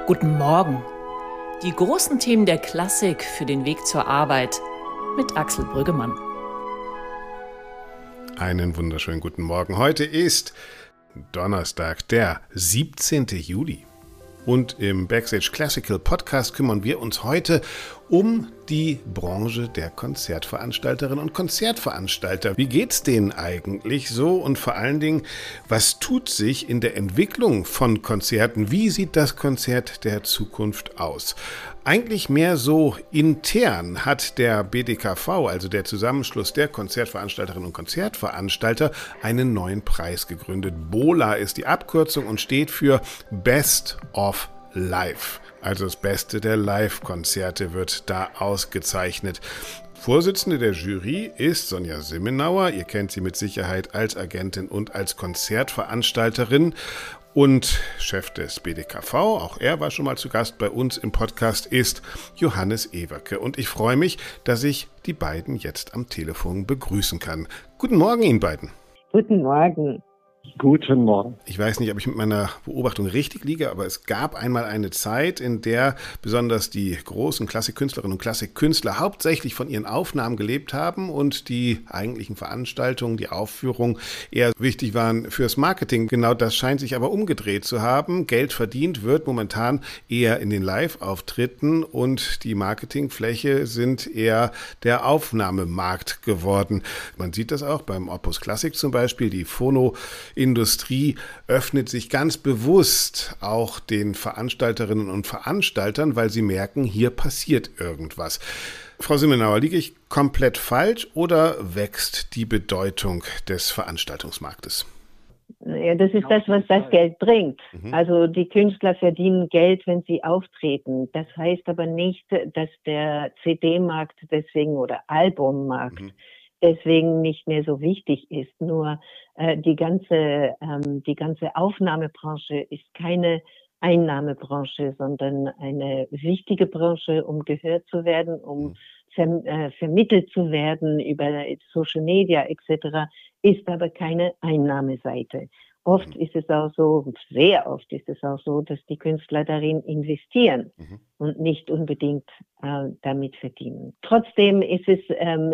Guten Morgen. Die großen Themen der Klassik für den Weg zur Arbeit mit Axel Brüggemann. Einen wunderschönen guten Morgen. Heute ist Donnerstag, der 17. Juli. Und im Backstage Classical Podcast kümmern wir uns heute um die Branche der Konzertveranstalterinnen und Konzertveranstalter. Wie geht's denen eigentlich so? Und vor allen Dingen, was tut sich in der Entwicklung von Konzerten? Wie sieht das Konzert der Zukunft aus? Eigentlich mehr so intern hat der BDKV, also der Zusammenschluss der Konzertveranstalterinnen und Konzertveranstalter, einen neuen Preis gegründet. BOLA ist die Abkürzung und steht für Best of Live. Also das Beste der Live-Konzerte wird da ausgezeichnet. Vorsitzende der Jury ist Sonja Simmenauer. Ihr kennt sie mit Sicherheit als Agentin und als Konzertveranstalterin. Und Chef des BDKV, auch er war schon mal zu Gast bei uns im Podcast, ist Johannes Ewerke. Und ich freue mich, dass ich die beiden jetzt am Telefon begrüßen kann. Guten Morgen Ihnen beiden. Guten Morgen. Guten Morgen. Ich weiß nicht, ob ich mit meiner Beobachtung richtig liege, aber es gab einmal eine Zeit, in der besonders die großen Klassikkünstlerinnen und Klassikkünstler hauptsächlich von ihren Aufnahmen gelebt haben und die eigentlichen Veranstaltungen, die Aufführung eher wichtig waren fürs Marketing. Genau das scheint sich aber umgedreht zu haben. Geld verdient wird momentan eher in den Live-Auftritten und die Marketingfläche sind eher der Aufnahmemarkt geworden. Man sieht das auch beim Opus Classic zum Beispiel, die Phono-Industrie öffnet sich ganz bewusst auch den Veranstalterinnen und Veranstaltern, weil sie merken, hier passiert irgendwas. Frau Simmenauer, liege ich komplett falsch oder wächst die Bedeutung des Veranstaltungsmarktes? Ja, das ist das, was das Geld bringt. Also die Künstler verdienen Geld, wenn sie auftreten. Das heißt aber nicht, dass der CD-Markt deswegen oder Albummarkt deswegen nicht mehr so wichtig ist. Nur die ganze Aufnahmebranche ist keine Einnahmebranche, sondern eine wichtige Branche, um gehört zu werden, um vermittelt zu werden über Social Media etc., ist aber keine Einnahmeseite. Oft ist es auch so, sehr oft ist es auch so, dass die Künstler darin investieren und nicht unbedingt damit verdienen. Trotzdem ist es,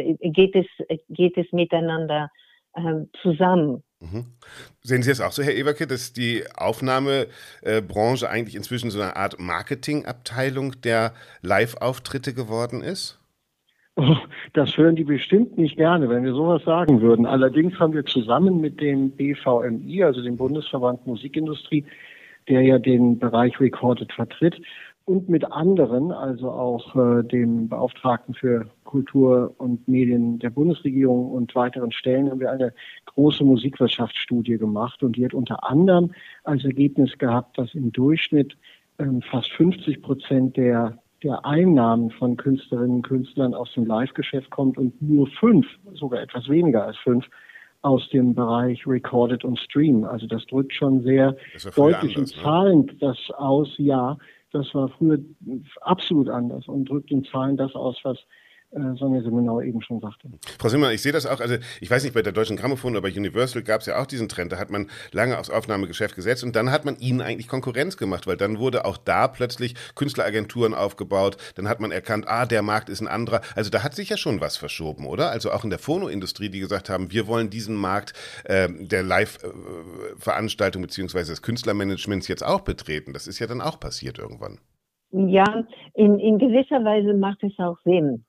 geht es miteinander zusammen. Sehen Sie das auch so, Herr Ewerke, dass die Aufnahmebranche eigentlich inzwischen so eine Art Marketingabteilung der Live-Auftritte geworden ist? Oh, das hören die bestimmt nicht gerne, wenn wir sowas sagen würden. Allerdings haben wir zusammen mit dem BVMI, also dem Bundesverband Musikindustrie, der ja den Bereich Recorded vertritt, und mit anderen, also auch dem Beauftragten für Kultur und Medien der Bundesregierung und weiteren Stellen, haben wir eine große Musikwirtschaftsstudie gemacht. Und die hat unter anderem als Ergebnis gehabt, dass im Durchschnitt fast 50% der Einnahmen von Künstlerinnen und Künstlern aus dem Live-Geschäft kommt und nur 5, sogar etwas weniger als 5, aus dem Bereich Recorded und Stream. Also das drückt schon sehr deutlich in Zahlen das aus. Ja, das war früher absolut anders und drückt in Zahlen das aus, was Sonja Simmenauer eben schon sagte. Frau Simmenauer, ich sehe das auch, also ich weiß nicht, bei der Deutschen Grammophon oder bei Universal gab es ja auch diesen Trend, da hat man lange aufs Aufnahmegeschäft gesetzt und dann hat man ihnen eigentlich Konkurrenz gemacht, weil dann wurde auch da plötzlich Künstleragenturen aufgebaut, dann hat man erkannt, der Markt ist ein anderer, also da hat sich ja schon was verschoben, oder? Also auch in der Phono-Industrie, die gesagt haben, wir wollen diesen Markt der Live-Veranstaltung beziehungsweise des Künstlermanagements jetzt auch betreten, das ist ja dann auch passiert irgendwann. Ja, in gewisser Weise macht es auch Sinn.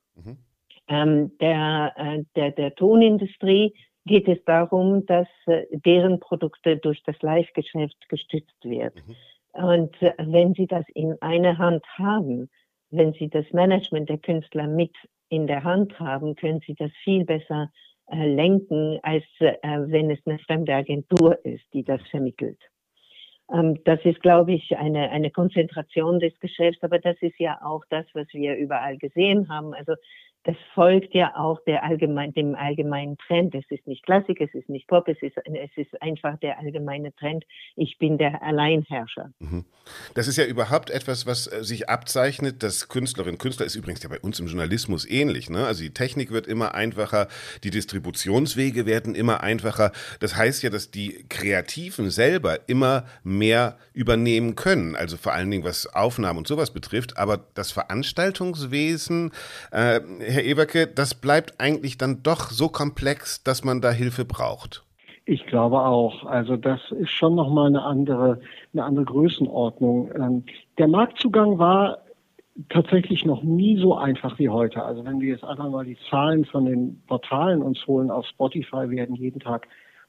Der Tonindustrie geht es darum, dass deren Produkte durch das Live-Geschäft gestützt wird. Und wenn sie das in einer Hand haben, wenn sie das Management der Künstler mit in der Hand haben, können sie das viel besser lenken, als wenn es eine fremde Agentur ist, die das vermittelt. Das ist, glaube ich, eine Konzentration des Geschäfts, aber das ist ja auch das, was wir überall gesehen haben. Also das folgt ja auch dem allgemeinen Trend. Es ist nicht Klassik, es ist nicht Pop, es ist einfach der allgemeine Trend. Ich bin der Alleinherrscher. Das ist ja überhaupt etwas, was sich abzeichnet, dass Künstler ist übrigens ja bei uns im Journalismus ähnlich, ne? Also die Technik wird immer einfacher, die Distributionswege werden immer einfacher. Das heißt ja, dass die Kreativen selber immer mehr übernehmen können, also vor allen Dingen was Aufnahmen und sowas betrifft, aber das Veranstaltungswesen, Herr Ewerke, das bleibt eigentlich dann doch so komplex, dass man da Hilfe braucht. Ich glaube auch. Also das ist schon nochmal eine andere Größenordnung. Der Marktzugang war tatsächlich noch nie so einfach wie heute. Also wenn wir jetzt einfach mal die Zahlen von den Portalen uns holen, auf Spotify werden jeden Tag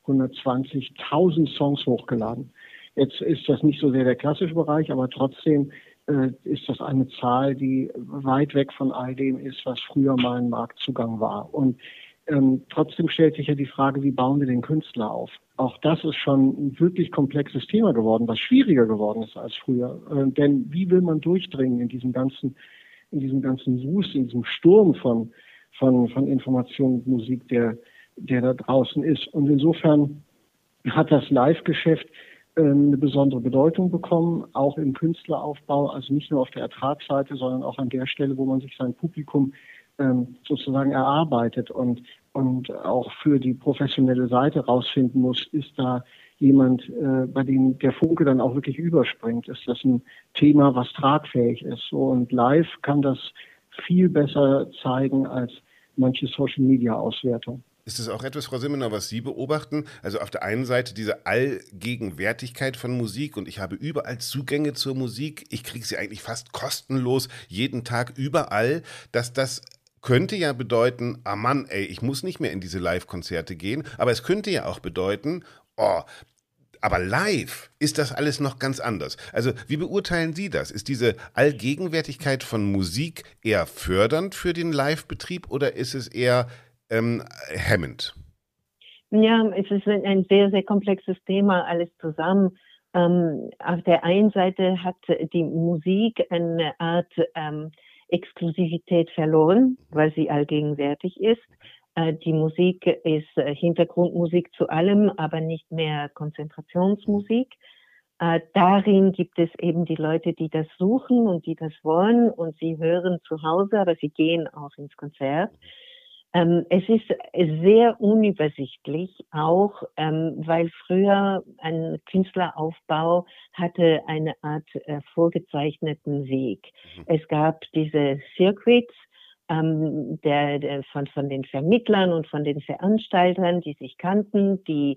120.000 Songs hochgeladen. Jetzt ist das nicht so sehr der klassische Bereich, aber trotzdem ist das eine Zahl, die weit weg von all dem ist, was früher mal ein Marktzugang war. Und trotzdem stellt sich ja die Frage, wie bauen wir den Künstler auf? Auch das ist schon ein wirklich komplexes Thema geworden, was schwieriger geworden ist als früher. Denn wie will man durchdringen in diesem ganzen Wust, in diesem Sturm von Information und Musik, der da draußen ist? Und insofern hat das Live-Geschäft eine besondere Bedeutung bekommen, auch im Künstleraufbau, also nicht nur auf der Ertragsseite, sondern auch an der Stelle, wo man sich sein Publikum sozusagen erarbeitet und auch für die professionelle Seite rausfinden muss, ist da jemand, bei dem der Funke dann auch wirklich überspringt? Ist das ein Thema, was tragfähig ist? So, und live kann das viel besser zeigen als manche Social-Media-Auswertung. Ist es auch etwas, Frau Simmenau, was Sie beobachten? Also auf der einen Seite diese Allgegenwärtigkeit von Musik und ich habe überall Zugänge zur Musik. Ich kriege sie eigentlich fast kostenlos jeden Tag überall. Das könnte ja bedeuten, ah Mann, ey, ich muss nicht mehr in diese Live-Konzerte gehen. Aber es könnte ja auch bedeuten, aber live ist das alles noch ganz anders. Also wie beurteilen Sie das? Ist diese Allgegenwärtigkeit von Musik eher fördernd für den Live-Betrieb oder ist es eher hemmend? Ja, es ist ein sehr, sehr komplexes Thema, alles zusammen. Auf der einen Seite hat die Musik eine Art Exklusivität verloren, weil sie allgegenwärtig ist. Die Musik ist Hintergrundmusik zu allem, aber nicht mehr Konzentrationsmusik. Darin gibt es eben die Leute, die das suchen und die das wollen und sie hören zu Hause, aber sie gehen auch ins Konzert. Es ist sehr unübersichtlich, auch weil früher ein Künstleraufbau hatte eine Art vorgezeichneten Weg. Es gab diese Circuits von den Vermittlern und von den Veranstaltern, die sich kannten, die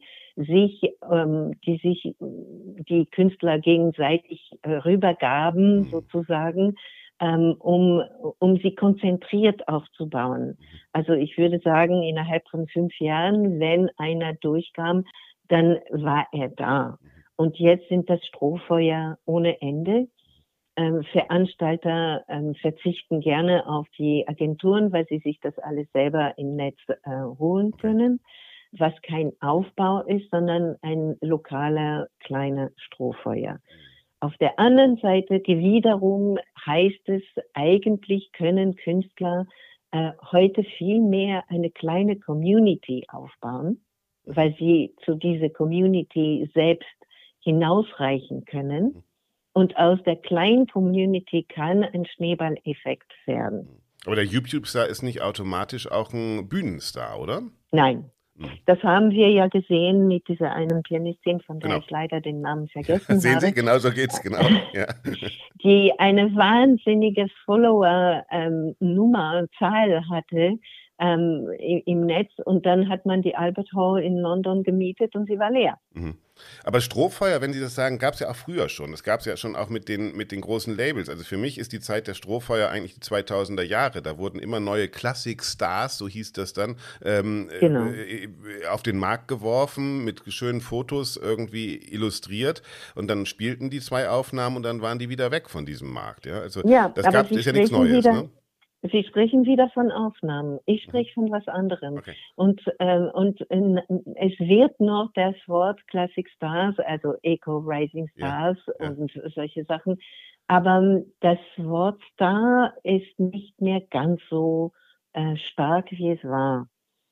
Künstler gegenseitig rübergaben sozusagen. Um sie konzentriert aufzubauen. Also ich würde sagen, innerhalb von 5 Jahren, wenn einer durchkam, dann war er da. Und jetzt sind das Strohfeuer ohne Ende. Veranstalter verzichten gerne auf die Agenturen, weil sie sich das alles selber im Netz holen können, was kein Aufbau ist, sondern ein lokaler kleiner Strohfeuer. Auf der anderen Seite wiederum heißt es, eigentlich können Künstler heute viel mehr eine kleine Community aufbauen, weil sie zu dieser Community selbst hinausreichen können. Und aus der kleinen Community kann ein Schneeballeffekt werden. Aber der YouTube-Star ist nicht automatisch auch ein Bühnenstar, oder? Nein. Das haben wir ja gesehen mit dieser einen Pianistin, von der ich leider den Namen vergessen habe. Sehen Sie, genau so geht's, genau. Ja. Die eine wahnsinnige Follower-Zahl hatte im Netz und dann hat man die Albert Hall in London gemietet und sie war leer. Aber Strohfeuer, wenn Sie das sagen, gab es ja auch früher schon. Das gab es ja schon auch mit den großen Labels. Also für mich ist die Zeit der Strohfeuer eigentlich die 2000er Jahre. Da wurden immer neue Classic-Stars, so hieß das dann, auf den Markt geworfen, mit schönen Fotos irgendwie illustriert. Und dann spielten die 2 Aufnahmen und dann waren die wieder weg von diesem Markt. Ja, also das ist ja nichts Neues, ne? Sie sprechen wieder von Aufnahmen. Ich spreche von was anderem. Okay. Und es wird noch das Wort Classic Stars, also Echo Rising Stars und solche Sachen. Aber das Wort Star ist nicht mehr ganz so stark, wie es war.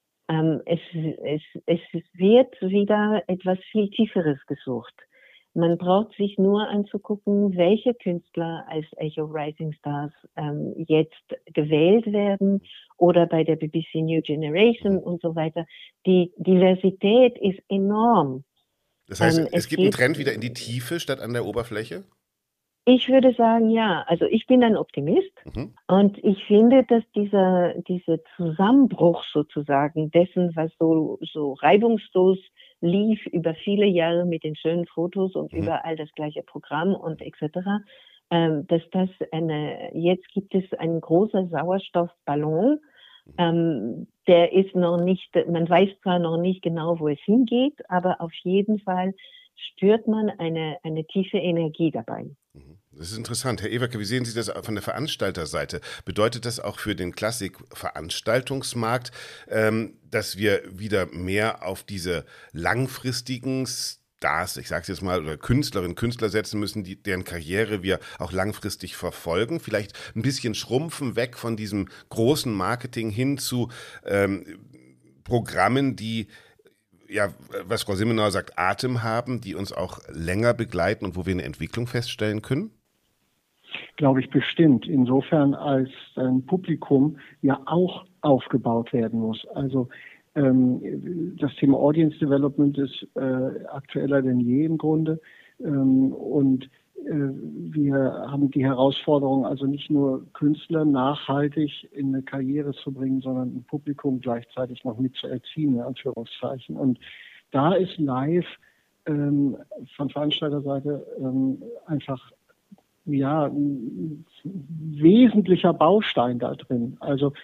Es wird wieder etwas viel Tieferes gesucht. Man braucht sich nur anzugucken, welche Künstler als Echo Rising Stars jetzt gewählt werden oder bei der BBC New Generation und so weiter. Die Diversität ist enorm. Das heißt, es gibt einen Trend wieder in die Tiefe statt an der Oberfläche? Ich würde sagen, ja. Also ich bin ein Optimist und ich finde, dass dieser Zusammenbruch sozusagen dessen, was so reibungslos lief über viele Jahre mit den schönen Fotos und überall das gleiche Programm und etc., dass jetzt gibt es einen großen Sauerstoffballon, der ist noch nicht, man weiß zwar noch nicht genau, wo es hingeht, aber auf jeden Fall spürt man eine tiefe Energie dabei. Das ist interessant. Herr Ewacke, wie sehen Sie das von der Veranstalterseite? Bedeutet das auch für den Klassik-Veranstaltungsmarkt, dass wir wieder mehr auf diese langfristigen Stars, ich sage es jetzt mal, oder Künstlerinnen, Künstler setzen müssen, deren Karriere wir auch langfristig verfolgen? Vielleicht ein bisschen schrumpfen, weg von diesem großen Marketing hin zu Programmen, die, ja, was Frau Simmenauer sagt, Atem haben, die uns auch länger begleiten und wo wir eine Entwicklung feststellen können? Glaube ich bestimmt. Insofern, als ein Publikum ja auch aufgebaut werden muss. Also das Thema Audience Development ist aktueller denn je im Grunde. Und wir haben die Herausforderung, also nicht nur Künstler nachhaltig in eine Karriere zu bringen, sondern ein Publikum gleichzeitig noch mitzuerziehen, in Anführungszeichen. Und da ist live von Veranstalterseite einfach ein wesentlicher Baustein da drin. Also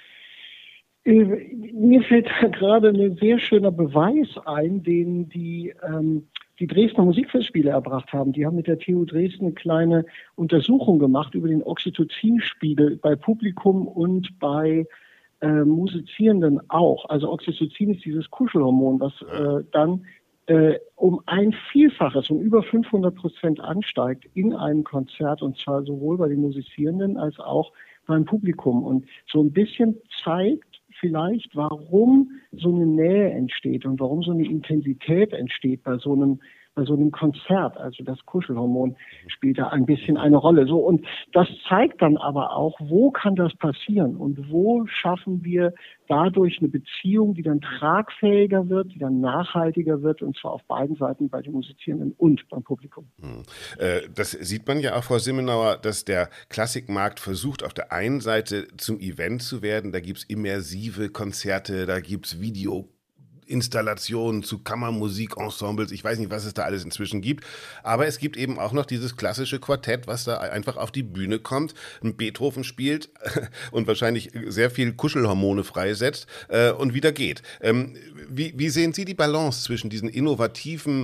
mir fällt da gerade ein sehr schöner Beweis ein, den die Dresdner Musikfestspiele erbracht haben. Die haben mit der TU Dresden eine kleine Untersuchung gemacht über den Oxytocinspiegel bei Publikum und bei Musizierenden auch. Also Oxytocin ist dieses Kuschelhormon, was dann um ein Vielfaches, um über 500% ansteigt in einem Konzert, und zwar sowohl bei den Musizierenden als auch beim Publikum. Und so ein bisschen zeigt vielleicht, warum so eine Nähe entsteht und warum so eine Intensität entsteht bei so einem Konzert. Also das Kuschelhormon spielt da ein bisschen eine Rolle. So, und das zeigt dann aber auch, wo kann das passieren und wo schaffen wir dadurch eine Beziehung, die dann tragfähiger wird, die dann nachhaltiger wird, und zwar auf beiden Seiten, bei den Musizierenden und beim Publikum. Das sieht man ja auch, Frau Simmenauer, dass der Klassikmarkt versucht, auf der einen Seite zum Event zu werden. Da gibt es immersive Konzerte, da gibt es Installationen zu Kammermusikensembles, ich weiß nicht, was es da alles inzwischen gibt, aber es gibt eben auch noch dieses klassische Quartett, was da einfach auf die Bühne kommt, ein Beethoven spielt und wahrscheinlich sehr viel Kuschelhormone freisetzt und wieder geht. Wie sehen Sie die Balance zwischen diesen innovativen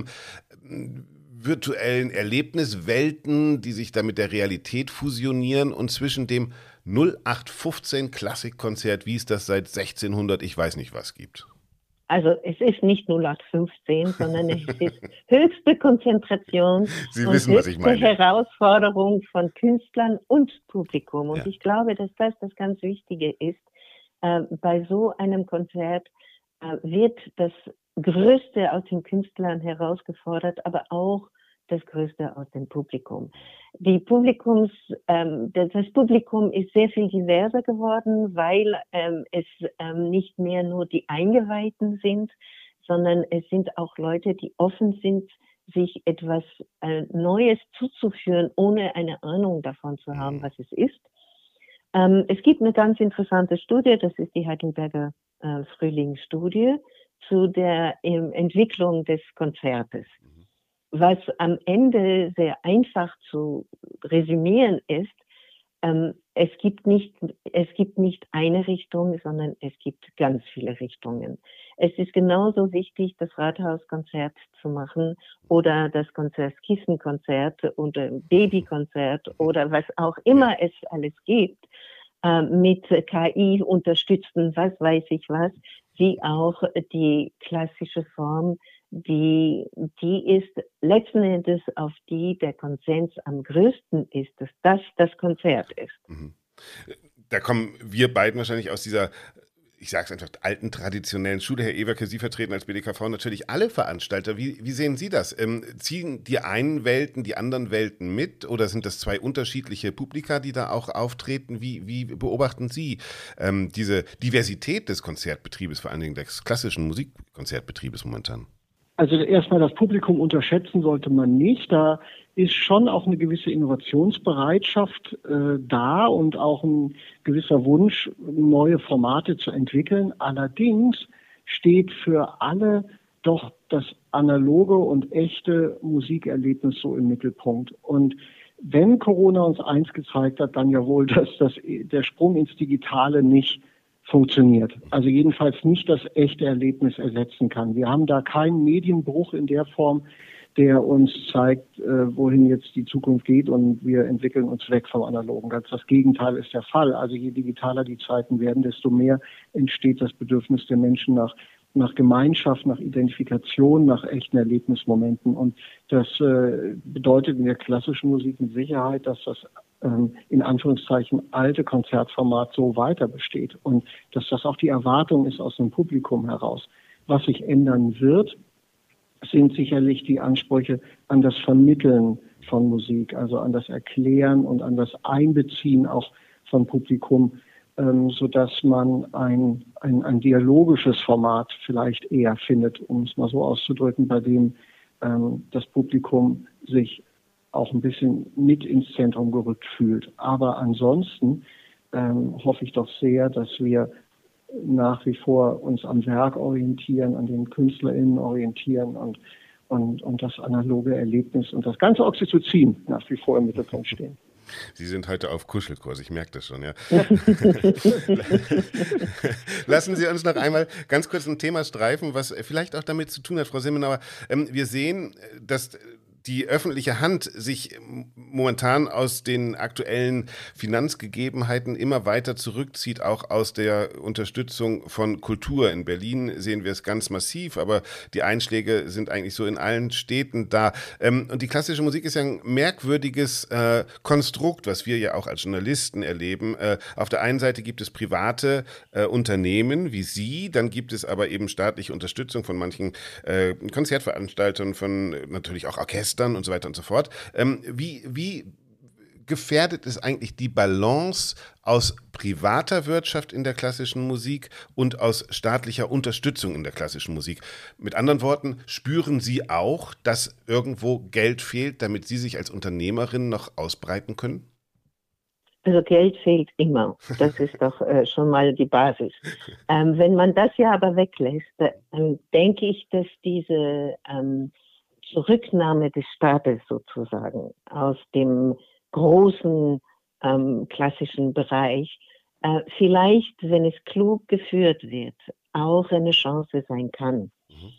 virtuellen Erlebniswelten, die sich da mit der Realität fusionieren, und zwischen dem 0815 Klassikkonzert, wie es das seit 1600, ich weiß nicht was gibt? Also es ist nicht 0815, sondern es ist höchste Konzentration Sie wissen, was ich meine. Herausforderung von Künstlern und Publikum. Und ja. Ich glaube, dass das ganz Wichtige ist. Bei so einem Konzert wird das Größte aus den Künstlern herausgefordert, aber auch das Größte aus dem Publikum. Das Publikum ist sehr viel diverser geworden, weil es nicht mehr nur die Eingeweihten sind, sondern es sind auch Leute, die offen sind, sich etwas Neues zuzuführen, ohne eine Ahnung davon zu haben, was es ist. Es gibt eine ganz interessante Studie, das ist die Heidelberger Frühlingsstudie, zu der Entwicklung des Konzertes. Was am Ende sehr einfach zu resümieren ist, es gibt nicht eine Richtung, sondern es gibt ganz viele Richtungen. Es ist genauso wichtig, das Rathauskonzert zu machen oder das Kissenkonzert oder Babykonzert oder was auch immer es alles gibt, mit KI unterstützten, was weiß ich was, wie auch die klassische Form, die ist letzten Endes, auf die der Konsens am größten ist, dass das Konzert ist. Da kommen wir beiden wahrscheinlich aus dieser ich sage es einfach, alten traditionellen Schule. Herr Ewerke, Sie vertreten als BDKV natürlich alle Veranstalter. Wie sehen Sie das? Ziehen die einen Welten die anderen Welten mit oder sind das zwei unterschiedliche Publika, die da auch auftreten? Wie beobachten Sie diese Diversität des Konzertbetriebes, vor allen Dingen des klassischen Musikkonzertbetriebes momentan? Also erstmal das Publikum unterschätzen sollte man nicht. Da ist schon auch eine gewisse Innovationsbereitschaft da und auch ein gewisser Wunsch, neue Formate zu entwickeln. Allerdings steht für alle doch das analoge und echte Musikerlebnis so im Mittelpunkt. Und wenn Corona uns eins gezeigt hat, dann ja wohl, dass der Sprung ins Digitale nicht funktioniert. Also jedenfalls nicht das echte Erlebnis ersetzen kann. Wir haben da keinen Medienbruch in der Form, der uns zeigt, wohin jetzt die Zukunft geht und wir entwickeln uns weg vom Analogen. Ganz das Gegenteil ist der Fall. Also je digitaler die Zeiten werden, desto mehr entsteht das Bedürfnis der Menschen nach Gemeinschaft, nach Identifikation, nach echten Erlebnismomenten. Und das bedeutet in der klassischen Musik mit Sicherheit, dass das in Anführungszeichen alte Konzertformat so weiter besteht und dass das auch die Erwartung ist aus dem Publikum heraus. Was sich ändern wird, sind sicherlich die Ansprüche an das Vermitteln von Musik, also an das Erklären und an das Einbeziehen auch von Publikum, sodass man ein dialogisches Format vielleicht eher findet, um es mal so auszudrücken, bei dem das Publikum sich auch ein bisschen mit ins Zentrum gerückt fühlt. Aber ansonsten hoffe ich doch sehr, dass wir nach wie vor uns am Werk orientieren, an den KünstlerInnen orientieren und das analoge Erlebnis und das ganze Oxytocin nach wie vor im Mittelpunkt stehen. Sie sind heute auf Kuschelkurs, ich merke das schon, ja. Lassen Sie uns noch einmal ganz kurz ein Thema streifen, was vielleicht auch damit zu tun hat, Frau Simmenauer. Wir sehen, dass die öffentliche Hand sich momentan aus den aktuellen Finanzgegebenheiten immer weiter zurückzieht, auch aus der Unterstützung von Kultur. In Berlin sehen wir es ganz massiv, aber die Einschläge sind eigentlich so in allen Städten da. Und die klassische Musik ist ja ein merkwürdiges Konstrukt, was wir ja auch als Journalisten erleben. Auf der einen Seite gibt es private Unternehmen wie Sie, dann gibt es aber eben staatliche Unterstützung von manchen Konzertveranstaltern, von natürlich auch Orchestern und so weiter und so fort. Wie gefährdet es eigentlich die Balance aus privater Wirtschaft in der klassischen Musik und aus staatlicher Unterstützung in der klassischen Musik? Mit anderen Worten, spüren Sie auch, dass irgendwo Geld fehlt, damit Sie sich als Unternehmerin noch ausbreiten können? Also Geld fehlt immer. Das ist doch schon mal die Basis. Wenn man das ja aber weglässt, denke ich, dass diese Zurücknahme des Staates sozusagen aus dem großen klassischen Bereich vielleicht, wenn es klug geführt wird, auch eine Chance sein kann.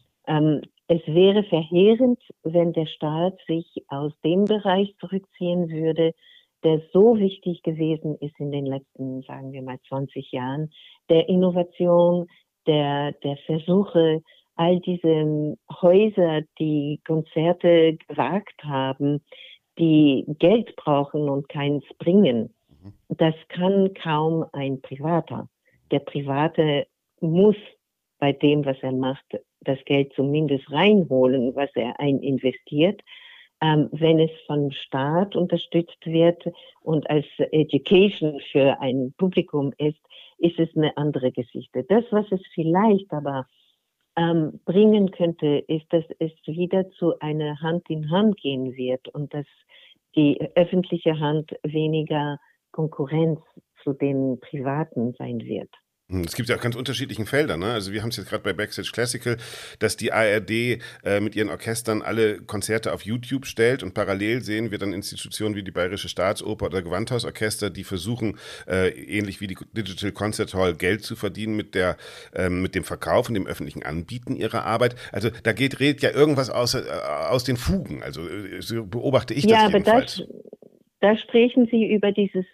Es wäre verheerend, wenn der Staat sich aus dem Bereich zurückziehen würde, der so wichtig gewesen ist in den letzten, sagen wir mal, 20 Jahren, der Innovation, der Versuche, all diese Häuser, die Konzerte gewagt haben, die Geld brauchen und keins bringen. Das kann kaum ein Privater. Der Private muss bei dem, was er macht, das Geld zumindest reinholen, was er investiert. Wenn es vom Staat unterstützt wird und als Education für ein Publikum ist es eine andere Geschichte. Das, was es vielleicht aber bringen könnte, ist, dass es wieder zu einer Hand in Hand gehen wird und dass die öffentliche Hand weniger Konkurrenz zu den Privaten sein wird. Es gibt ja auch ganz unterschiedlichen Felder, ne? Also wir haben es jetzt gerade bei Backstage Classical, dass die ARD mit ihren Orchestern alle Konzerte auf YouTube stellt und parallel sehen wir dann Institutionen wie die Bayerische Staatsoper oder Gewandhausorchester, die versuchen, ähnlich wie die Digital Concert Hall, Geld zu verdienen mit dem Verkauf und dem öffentlichen Anbieten ihrer Arbeit. Also da redet ja irgendwas aus den Fugen. Also so beobachte ich das jedenfalls. Da sprechen Sie über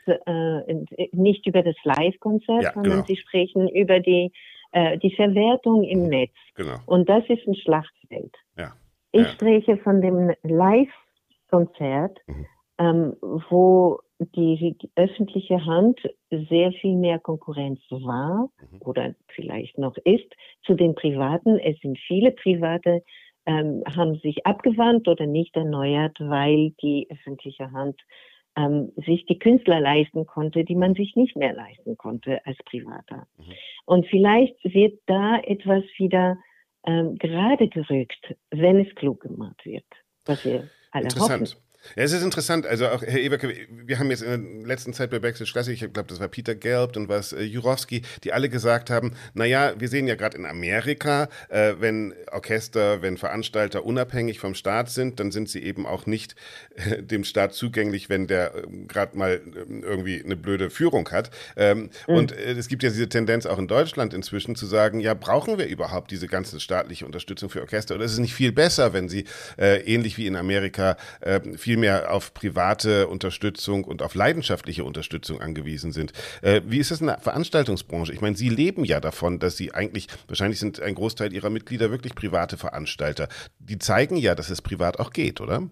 nicht über das Live-Konzert, ja, sondern genau. Sie sprechen über die Verwertung im Netz. Genau. Und das ist ein Schlachtfeld. Ja. Ich spreche von dem Live-Konzert, wo die öffentliche Hand sehr viel mehr Konkurrenz war oder vielleicht noch ist zu den Privaten. Es sind viele Private, haben sich abgewandt oder nicht erneuert, weil die öffentliche Hand sich die Künstler leisten konnte, die man sich nicht mehr leisten konnte als Privater. Und vielleicht wird da etwas wieder gerade gerückt, wenn es klug gemacht wird, was wir alle hoffen. Ja, es ist interessant, also auch Herr Eberke, wir haben jetzt in der letzten Zeit bei Backstage Classic, ich glaube, das war Peter Gelb und was Jurowski, die alle gesagt haben, naja, wir sehen ja gerade in Amerika, wenn Orchester, wenn Veranstalter unabhängig vom Staat sind, dann sind sie eben auch nicht dem Staat zugänglich, wenn der gerade mal irgendwie eine blöde Führung hat. Und es gibt ja diese Tendenz auch in Deutschland inzwischen zu sagen, ja, brauchen wir überhaupt diese ganze staatliche Unterstützung für Orchester? Oder ist es nicht viel besser, wenn sie ähnlich wie in Amerika viel mehr auf private Unterstützung und auf leidenschaftliche Unterstützung angewiesen sind? Wie ist das in der Veranstaltungsbranche? Ich meine, Sie leben ja davon, dass Sie wahrscheinlich sind ein Großteil Ihrer Mitglieder wirklich private Veranstalter. Die zeigen ja, dass es privat auch geht, oder?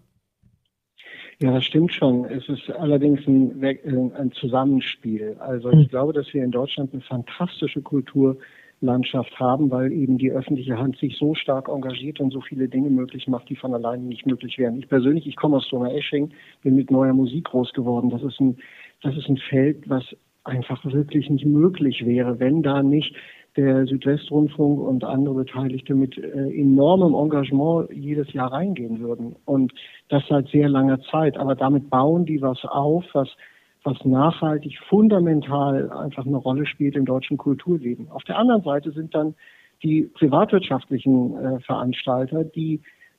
Ja, das stimmt schon. Es ist allerdings ein Zusammenspiel. Also ich glaube, dass wir in Deutschland eine fantastische Kulturlandschaft haben, weil eben die öffentliche Hand sich so stark engagiert und so viele Dinge möglich macht, die von alleine nicht möglich wären. Ich persönlich, ich komme aus Donaueschingen, bin mit neuer Musik groß geworden. Das ist ein Feld, was einfach wirklich nicht möglich wäre, wenn da nicht der Südwestrundfunk und andere Beteiligte mit enormem Engagement jedes Jahr reingehen würden. Und das seit sehr langer Zeit. Aber damit bauen die was auf, was nachhaltig, fundamental einfach eine Rolle spielt im deutschen Kulturleben. Auf der anderen Seite sind dann die privatwirtschaftlichen Veranstalter, die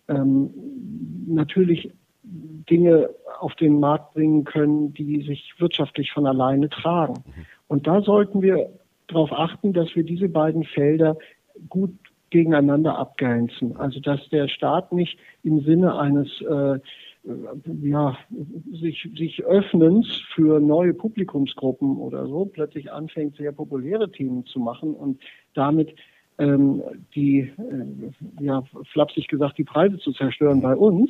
natürlich Dinge auf den Markt bringen können, die sich wirtschaftlich von alleine tragen. Und da sollten wir darauf achten, dass wir diese beiden Felder gut gegeneinander abgrenzen. Also dass der Staat nicht im Sinne eines sich Öffnens für neue Publikumsgruppen oder so plötzlich anfängt, sehr populäre Themen zu machen und damit flapsig gesagt, die Preise zu zerstören bei uns,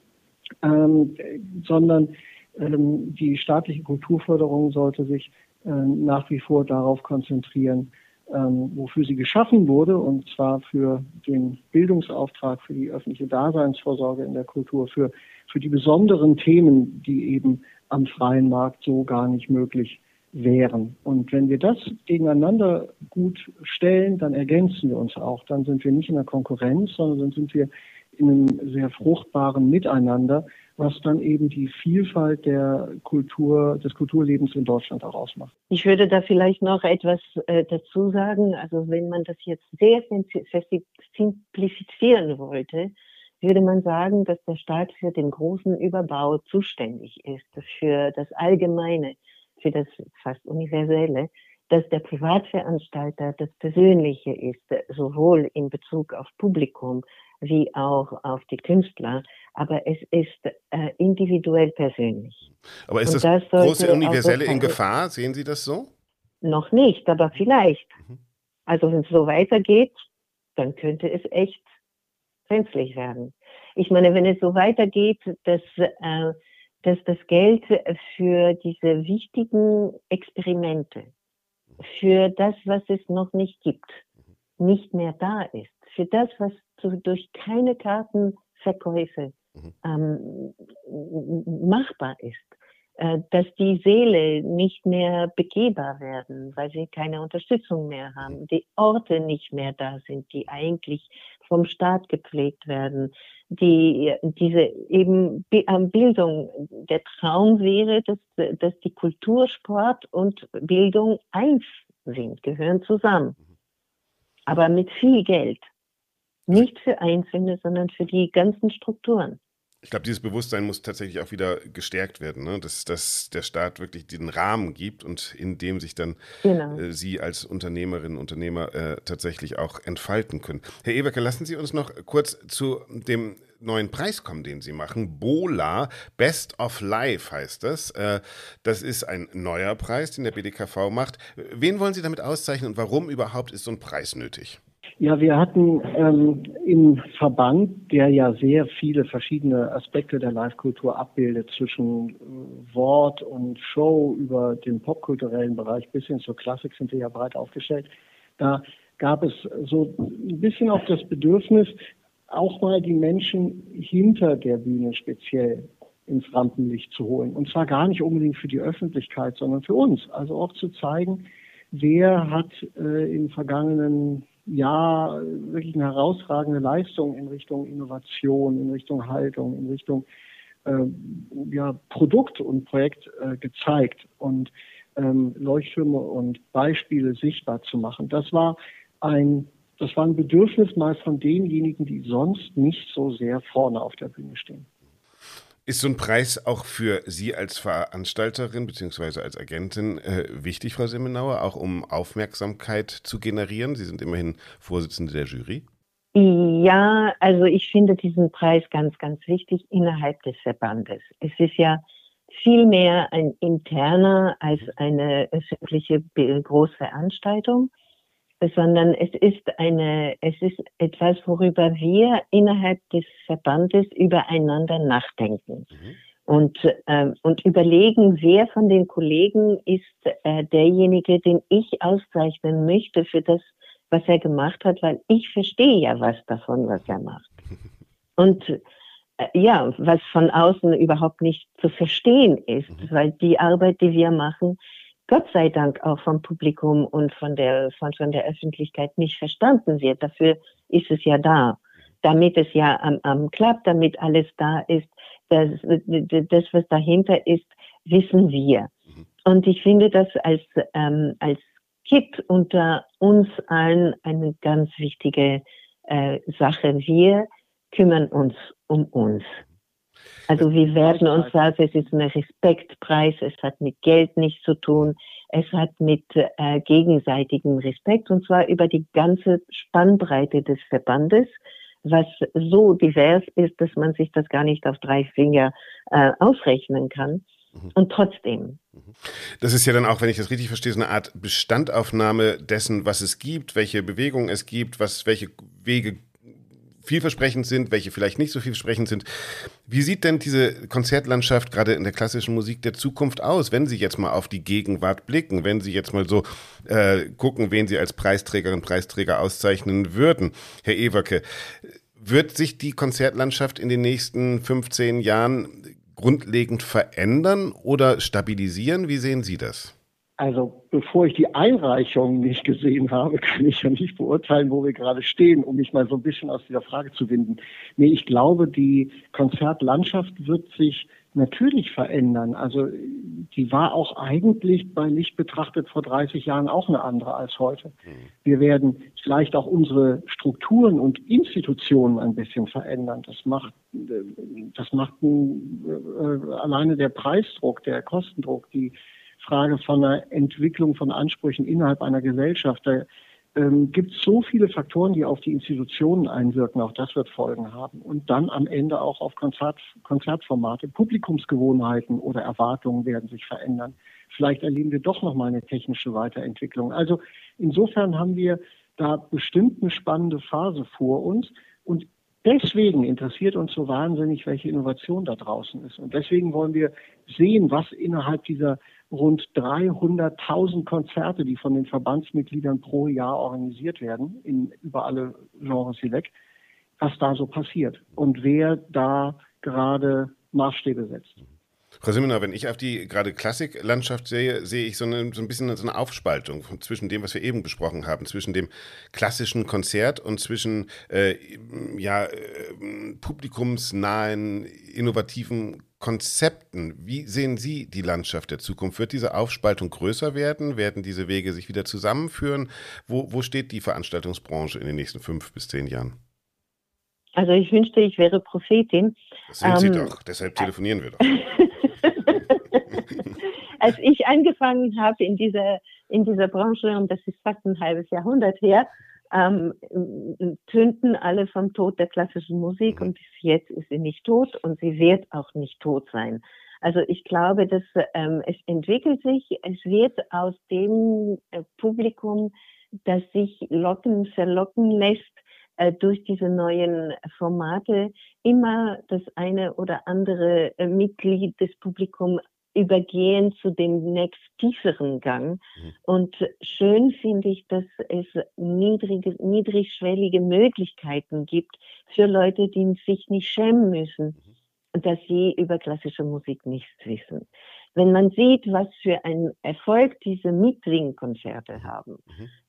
sondern die staatliche Kulturförderung sollte sich nach wie vor darauf konzentrieren, wofür sie geschaffen wurde, und zwar für den Bildungsauftrag, für die öffentliche Daseinsvorsorge in der Kultur, für die besonderen Themen, die eben am freien Markt so gar nicht möglich wären. Und wenn wir das gegeneinander gut stellen, dann ergänzen wir uns auch. Dann sind wir nicht in der Konkurrenz, sondern dann sind wir in einem sehr fruchtbaren Miteinander, was dann eben die Vielfalt des Kulturlebens in Deutschland auch ausmacht. Ich würde da vielleicht noch etwas dazu sagen. Also wenn man das jetzt sehr simplifizieren wollte, würde man sagen, dass der Staat für den großen Überbau zuständig ist, für das Allgemeine, für das fast Universelle, dass der Privatveranstalter das Persönliche ist, sowohl in Bezug auf Publikum wie auch auf die Künstler, aber es ist individuell persönlich. Aber ist das große Universelle in Gefahr? Sehen Sie das so? Noch nicht, aber vielleicht. Also wenn es so weitergeht, dann könnte es echt brenzlig werden. Ich meine, wenn es so weitergeht, dass das Geld für diese wichtigen Experimente, für das, was es noch nicht gibt, nicht mehr da ist, für das, was durch keine Kartenverkäufe machbar ist, dass die Seele nicht mehr begehbar werden, weil sie keine Unterstützung mehr haben, die Orte nicht mehr da sind, die eigentlich vom Staat gepflegt werden, diese eben Bildung, der Traum wäre, dass die Kultur, Sport und Bildung eins sind, gehören zusammen, aber mit viel Geld. Nicht für Einzelne, sondern für die ganzen Strukturen. Ich glaube, dieses Bewusstsein muss tatsächlich auch wieder gestärkt werden, ne? Dass der Staat wirklich den Rahmen gibt und in dem sich dann Sie als Unternehmerinnen und Unternehmer tatsächlich auch entfalten können. Herr Eberke, lassen Sie uns noch kurz zu dem neuen Preis kommen, den Sie machen. BOLA, Best of Life heißt das. Das ist ein neuer Preis, den der BDKV macht. Wen wollen Sie damit auszeichnen und warum überhaupt ist so ein Preis nötig? Ja, wir hatten im Verband, der ja sehr viele verschiedene Aspekte der Live-Kultur abbildet, zwischen Wort und Show über den popkulturellen Bereich bis hin zur Klassik sind wir ja breit aufgestellt. Da gab es so ein bisschen auch das Bedürfnis, auch mal die Menschen hinter der Bühne speziell ins Rampenlicht zu holen. Und zwar gar nicht unbedingt für die Öffentlichkeit, sondern für uns. Also auch zu zeigen, wer hat im vergangenen Jahr wirklich eine herausragende Leistung in Richtung Innovation, in Richtung Haltung, in Richtung Produkt und Projekt gezeigt und Leuchttürme und Beispiele sichtbar zu machen. Das war ein Bedürfnis mal von denjenigen, die sonst nicht so sehr vorne auf der Bühne stehen. Ist so ein Preis auch für Sie als Veranstalterin bzw. als Agentin wichtig, Frau Semenauer, auch um Aufmerksamkeit zu generieren? Sie sind immerhin Vorsitzende der Jury. Ja, also ich finde diesen Preis ganz, ganz wichtig innerhalb des Verbandes. Es ist ja viel mehr ein interner als eine öffentliche Großveranstaltung, sondern es ist etwas, worüber wir innerhalb des Verbandes übereinander nachdenken. Und überlegen, wer von den Kollegen ist derjenige, den ich auszeichnen möchte für das, was er gemacht hat, weil ich verstehe ja was davon, was er macht. Und was von außen überhaupt nicht zu verstehen ist, weil die Arbeit, die wir machen, Gott sei Dank auch vom Publikum und von der Öffentlichkeit nicht verstanden wird. Dafür ist es ja da. Damit es ja klappt, damit alles da ist, das, was dahinter ist, wissen wir. Und ich finde das als Kit unter uns allen eine ganz wichtige Sache. Wir kümmern uns um uns. Also wir werden uns sagen, es ist ein Respektpreis, es hat mit Geld nichts zu tun, es hat mit gegenseitigem Respekt und zwar über die ganze Spannbreite des Verbandes, was so divers ist, dass man sich das gar nicht auf 3 Finger ausrechnen kann. Und trotzdem. Das ist ja dann auch, wenn ich das richtig verstehe, so eine Art Bestandaufnahme dessen, was es gibt, welche Bewegungen es gibt, welche Wege vielversprechend sind, welche vielleicht nicht so vielversprechend sind. Wie sieht denn diese Konzertlandschaft gerade in der klassischen Musik der Zukunft aus, wenn Sie jetzt mal auf die Gegenwart blicken, wenn Sie jetzt mal so gucken, wen Sie als Preisträgerin, Preisträger auszeichnen würden? Herr Ewerke, wird sich die Konzertlandschaft in den nächsten 15 Jahren grundlegend verändern oder stabilisieren? Wie sehen Sie das? Also bevor ich die Einreichung nicht gesehen habe, kann ich ja nicht beurteilen, wo wir gerade stehen, um mich mal so ein bisschen aus dieser Frage zu winden. Nee, ich glaube, die Konzertlandschaft wird sich natürlich verändern. Also die war auch eigentlich bei Licht betrachtet vor 30 Jahren auch eine andere als heute. Wir werden vielleicht auch unsere Strukturen und Institutionen ein bisschen verändern. Das macht alleine der Preisdruck, der Kostendruck, die Frage von einer Entwicklung von Ansprüchen innerhalb einer Gesellschaft. Da gibt es so viele Faktoren, die auf die Institutionen einwirken. Auch das wird Folgen haben. Und dann am Ende auch auf Konzertformate. Publikumsgewohnheiten oder Erwartungen werden sich verändern. Vielleicht erleben wir doch nochmal eine technische Weiterentwicklung. Also insofern haben wir da bestimmt eine spannende Phase vor uns. Und deswegen interessiert uns so wahnsinnig, welche Innovation da draußen ist. Und deswegen wollen wir sehen, was innerhalb dieser rund 300.000 Konzerte, die von den Verbandsmitgliedern pro Jahr organisiert werden, über alle Genres hinweg, was da so passiert und wer da gerade Maßstäbe setzt. Frau Semenauer, wenn ich auf die gerade Klassiklandschaft sehe ich so ein bisschen so eine Aufspaltung zwischen dem, was wir eben besprochen haben, zwischen dem klassischen Konzert und zwischen publikumsnahen, innovativen Konzepten. Wie sehen Sie die Landschaft der Zukunft? Wird diese Aufspaltung größer werden? Werden diese Wege sich wieder zusammenführen? Wo steht die Veranstaltungsbranche in den nächsten 5 bis 10 Jahren? Also ich wünschte, ich wäre Prophetin. Das sind Sie doch, deshalb telefonieren wir doch. Als ich angefangen habe in dieser Branche, und das ist fast ein halbes Jahrhundert her, tönten alle vom Tod der klassischen Musik und bis jetzt ist sie nicht tot und sie wird auch nicht tot sein. Also ich glaube, dass es entwickelt sich, es wird aus dem Publikum das sich verlocken lässt, durch diese neuen Formate immer das eine oder andere Mitglied des Publikums übergehen zu dem nächst tieferen Gang. Und schön finde ich, dass es niedrigschwellige Möglichkeiten gibt für Leute, die sich nicht schämen müssen, dass sie über klassische Musik nichts wissen. Wenn man sieht, was für einen Erfolg diese Mitsingkonzerte haben,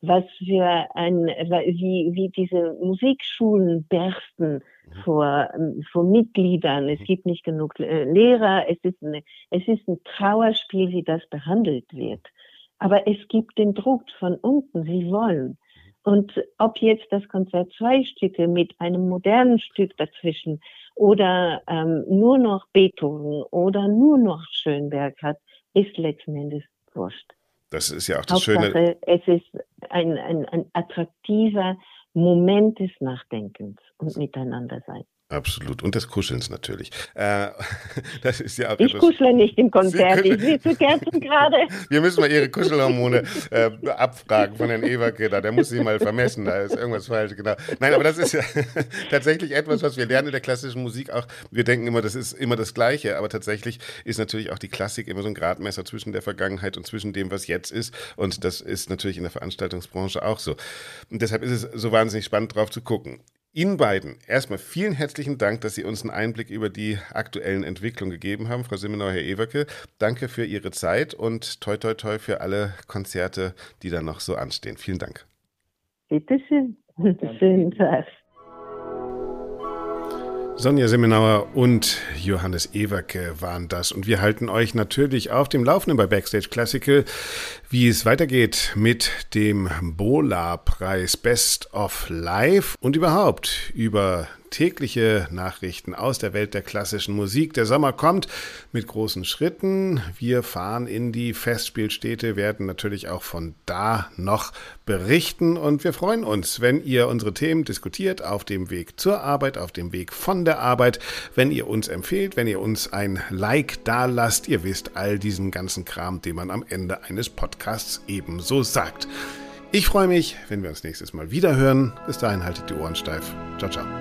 wie diese Musikschulen bersten vor Mitgliedern, es gibt nicht genug Lehrer, es ist ein Trauerspiel, wie das behandelt wird. Aber es gibt den Druck von unten, sie wollen. Und ob jetzt das Konzert 2 Stücke mit einem modernen Stück dazwischen oder nur noch Beethoven oder nur noch Schönberg hat, ist letzten Endes wurscht. Das ist ja auch das Hauptsache, Schöne. Es ist ein attraktiver Moment des Nachdenkens und Miteinanderseins. Absolut. Und des Kuschelns natürlich. Das ist ja auch ich kuschle nicht im Konzert, ich sitze Kerzen gerade. Wir müssen mal Ihre Kuschelhormone abfragen von Herrn Ewerke. Der muss Sie mal vermessen, da ist irgendwas falsch. Genau. Nein, aber das ist ja tatsächlich etwas, was wir lernen in der klassischen Musik auch. Wir denken immer, das ist immer das Gleiche, aber tatsächlich ist natürlich auch die Klassik immer so ein Gradmesser zwischen der Vergangenheit und zwischen dem, was jetzt ist. Und das ist natürlich in der Veranstaltungsbranche auch so. Und deshalb ist es so wahnsinnig spannend, drauf zu gucken. Ihnen beiden erstmal vielen herzlichen Dank, dass Sie uns einen Einblick über die aktuellen Entwicklungen gegeben haben. Frau Simmenauer, Herr Ewerke, danke für Ihre Zeit und toi toi toi für alle Konzerte, die da noch so anstehen. Vielen Dank. Bitte schön. Schönen Tag. Sonja Simmenauer und Johannes Ewerke waren das. Und wir halten euch natürlich auf dem Laufenden bei Backstage Classical, wie es weitergeht mit dem BOLA-Preis Best of Live und überhaupt über tägliche Nachrichten aus der Welt der klassischen Musik. Der Sommer kommt mit großen Schritten. Wir fahren in die Festspielstätte, werden natürlich auch von da noch berichten und wir freuen uns, wenn ihr unsere Themen diskutiert auf dem Weg zur Arbeit, auf dem Weg von der Arbeit, wenn ihr uns empfehlt, wenn ihr uns ein Like dalasst. Ihr wisst, all diesen ganzen Kram, den man am Ende eines Podcasts ebenso sagt. Ich freue mich, wenn wir uns nächstes Mal wieder hören. Bis dahin haltet die Ohren steif. Ciao, ciao.